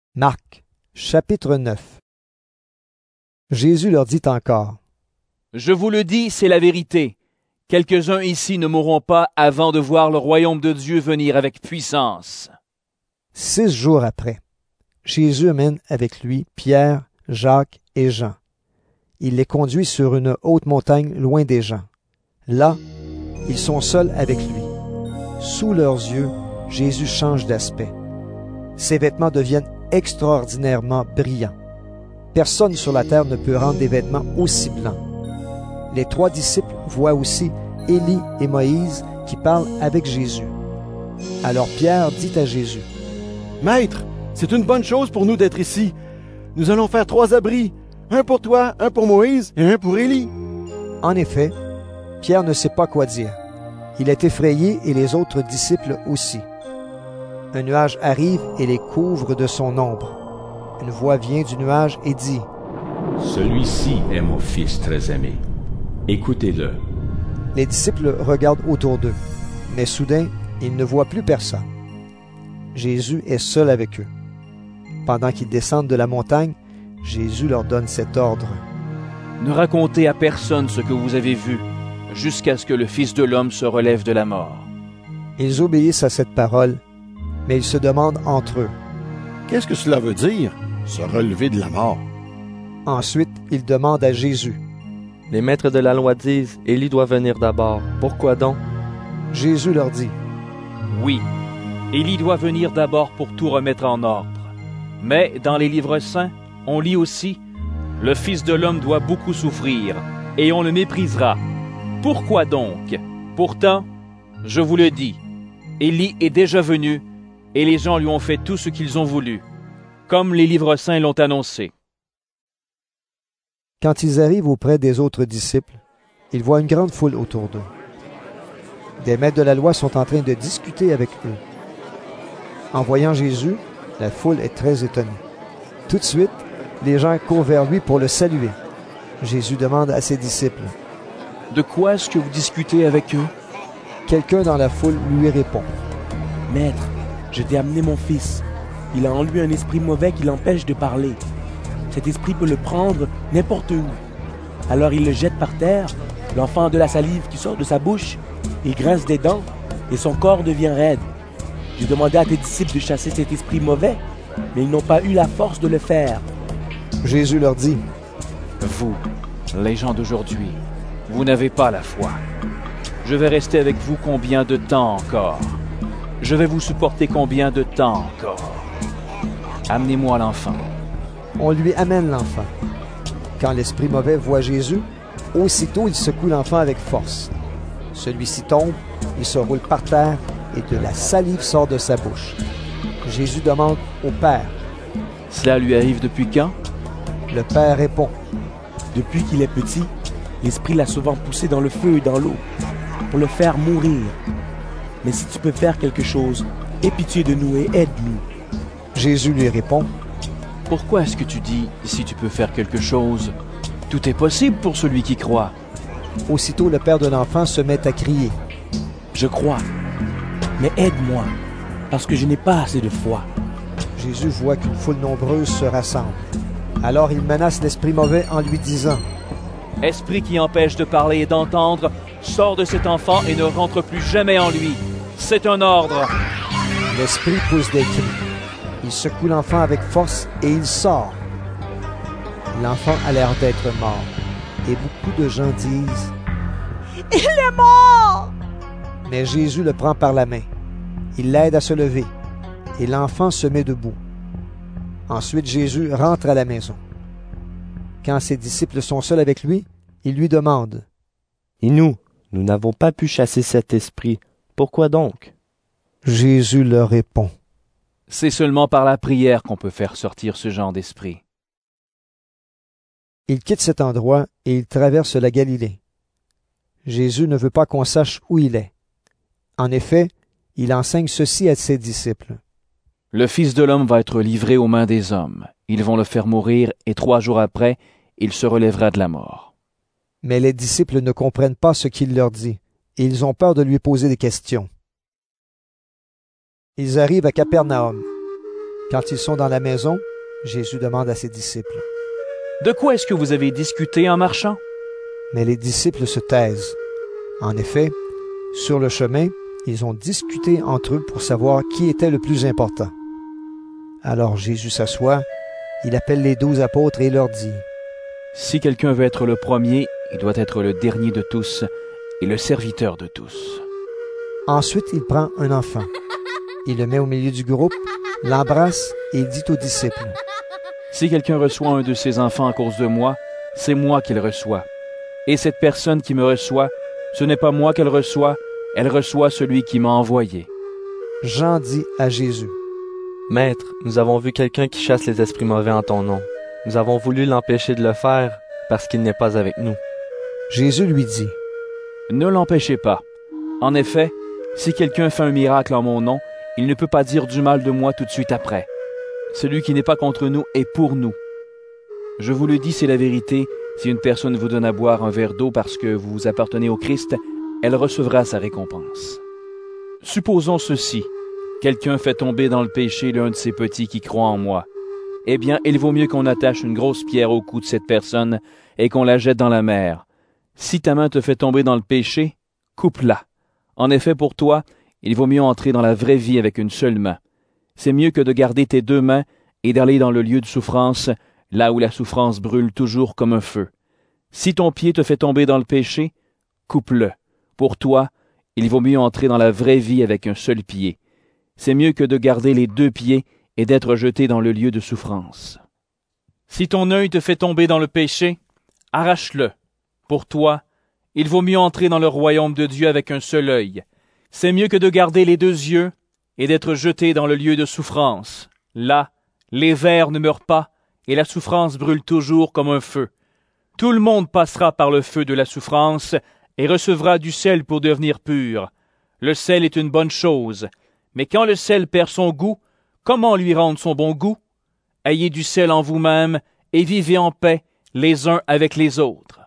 Marc, chapitre 9. Jésus leur dit encore: Je vous le dis, c'est la vérité. Quelques-uns ici ne mourront pas avant de voir le royaume de Dieu venir avec puissance. 6 jours après, Jésus amène avec lui Pierre, Jacques et Jean. Il les conduit sur une haute montagne loin des gens. Là, ils sont seuls avec lui. Sous leurs yeux, Jésus change d'aspect. Ses vêtements deviennent extraordinairement brillants. Personne sur la terre ne peut rendre des vêtements aussi blancs. Les 3 disciples voient aussi Élie et Moïse qui parlent avec Jésus. Alors Pierre dit à Jésus: Maître, c'est une bonne chose pour nous d'être ici. Nous allons faire 3 abris, un pour toi, un pour Moïse et un pour Élie. En effet, Pierre ne sait pas quoi dire. Il est effrayé et les autres disciples aussi. Un nuage arrive et les couvre de son ombre. Une voix vient du nuage et dit: Celui-ci est mon fils très aimé. Écoutez-le. Les disciples regardent autour d'eux, mais soudain, ils ne voient plus personne. Jésus est seul avec eux. Pendant qu'ils descendent de la montagne, Jésus leur donne cet ordre: Ne racontez à personne ce que vous avez vu, jusqu'à ce que le Fils de l'homme se relève de la mort. Ils obéissent à cette parole, mais ils se demandent entre eux. Qu'est-ce que cela veut dire, se relever de la mort? Ensuite, ils demandent à Jésus. Les maîtres de la loi disent, Élie doit venir d'abord. Pourquoi donc? Jésus leur dit: Oui, Élie doit venir d'abord pour tout remettre en ordre. Mais dans les livres saints, on lit aussi: Le Fils de l'homme doit beaucoup souffrir, et on le méprisera. Pourquoi donc? Pourtant, je vous le dis, Élie est déjà venu, et les gens lui ont fait tout ce qu'ils ont voulu, comme les livres saints l'ont annoncé. Quand ils arrivent auprès des autres disciples, ils voient une grande foule autour d'eux. Des maîtres de la loi sont en train de discuter avec eux. En voyant Jésus, la foule est très étonnée. Tout de suite, les gens courent vers lui pour le saluer. Jésus demande à ses disciples: De quoi est-ce que vous discutez avec eux? Quelqu'un dans la foule lui répond: Maître, je t'ai amené mon fils. Il a en lui un esprit mauvais qui l'empêche de parler. Cet esprit peut le prendre n'importe où. Alors il le jette par terre, l'enfant a de la salive qui sort de sa bouche, il grince des dents et son corps devient raide. J'ai demandé à tes disciples de chasser cet esprit mauvais, mais ils n'ont pas eu la force de le faire. Jésus leur dit: Vous, les gens d'aujourd'hui, vous n'avez pas la foi. Je vais rester avec vous combien de temps encore? Je vais vous supporter combien de temps encore? Amenez-moi l'enfant. On lui amène l'enfant. Quand l'esprit mauvais voit Jésus, aussitôt il secoue l'enfant avec force. Celui-ci tombe, il se roule par terre et de la salive sort de sa bouche. Jésus demande au Père. Cela lui arrive depuis quand? Le Père répond: Depuis qu'il est petit, l'esprit l'a souvent poussé dans le feu et dans l'eau, pour le faire mourir. Mais si tu peux faire quelque chose, aie pitié de nous et aide-nous. Jésus lui répond: Pourquoi est-ce que tu dis, si tu peux faire quelque chose? Tout est possible pour celui qui croit. Aussitôt le père de l'enfant se met à crier: Je crois, mais aide-moi, parce que je n'ai pas assez de foi. Jésus voit qu'une foule nombreuse se rassemble. Alors il menace l'esprit mauvais en lui disant: Esprit qui empêche de parler et d'entendre, sors de cet enfant et ne rentre plus jamais en lui. C'est un ordre. L'esprit pousse des cris. Il secoue l'enfant avec force et il sort. L'enfant a l'air d'être mort. Et beaucoup de gens disent: Il est mort! Mais Jésus le prend par la main. Il l'aide à se lever. Et l'enfant se met debout. Ensuite, Jésus rentre à la maison. Quand ses disciples sont seuls avec lui, il lui demande: Et nous n'avons pas pu chasser cet esprit. Pourquoi donc? Jésus leur répond: C'est seulement par la prière qu'on peut faire sortir ce genre d'esprit. Il quitte cet endroit et il traverse la Galilée. Jésus ne veut pas qu'on sache où il est. En effet, il enseigne ceci à ses disciples: Le Fils de l'homme va être livré aux mains des hommes. Ils vont le faire mourir et 3 jours après, il se relèvera de la mort. Mais les disciples ne comprennent pas ce qu'il leur dit, et ils ont peur de lui poser des questions. Ils arrivent à Capernaum. Quand ils sont dans la maison, Jésus demande à ses disciples. De quoi est-ce que vous avez discuté en marchant? Mais les disciples se taisent. En effet, sur le chemin, ils ont discuté entre eux pour savoir qui était le plus important. Alors Jésus s'assoit, il appelle les 12 apôtres et leur dit, « Si quelqu'un veut être le premier, il doit être le dernier de tous et le serviteur de tous. » Ensuite, il prend un enfant. Il le met au milieu du groupe, l'embrasse et il dit aux disciples, « Si quelqu'un reçoit un de ces enfants à cause de moi, c'est moi qu'il reçoit. Et cette personne qui me reçoit, ce n'est pas moi qu'elle reçoit, elle reçoit celui qui m'a envoyé. » Jean dit à Jésus, « Maître, nous avons vu quelqu'un qui chasse les esprits mauvais en ton nom. Nous avons voulu l'empêcher de le faire parce qu'il n'est pas avec nous. » Jésus lui dit, « Ne l'empêchez pas. En effet, si quelqu'un fait un miracle en mon nom, il ne peut pas dire du mal de moi tout de suite après. Celui qui n'est pas contre nous est pour nous. Je vous le dis, c'est la vérité, si une personne vous donne à boire un verre d'eau parce que vous appartenez au Christ, elle recevra sa récompense. Supposons ceci, quelqu'un fait tomber dans le péché l'un de ses petits qui croit en moi. Eh bien, il vaut mieux qu'on attache une grosse pierre au cou de cette personne et qu'on la jette dans la mer. Si ta main te fait tomber dans le péché, coupe-la. En effet, pour toi, il vaut mieux entrer dans la vraie vie avec une seule main. C'est mieux que de garder tes 2 mains et d'aller dans le lieu de souffrance, là où la souffrance brûle toujours comme un feu. Si ton pied te fait tomber dans le péché, coupe-le. Pour toi, il vaut mieux entrer dans la vraie vie avec un seul pied. C'est mieux que de garder les 2 pieds et d'être jeté dans le lieu de souffrance. Si ton œil te fait tomber dans le péché, arrache-le. Pour toi, il vaut mieux entrer dans le royaume de Dieu avec un seul œil. C'est mieux que de garder les 2 yeux et d'être jeté dans le lieu de souffrance. Là, les vers ne meurent pas et la souffrance brûle toujours comme un feu. Tout le monde passera par le feu de la souffrance et recevra du sel pour devenir pur. Le sel est une bonne chose, mais quand le sel perd son goût, comment lui rendre son bon goût? Ayez du sel en vous-même et vivez en paix les uns avec les autres.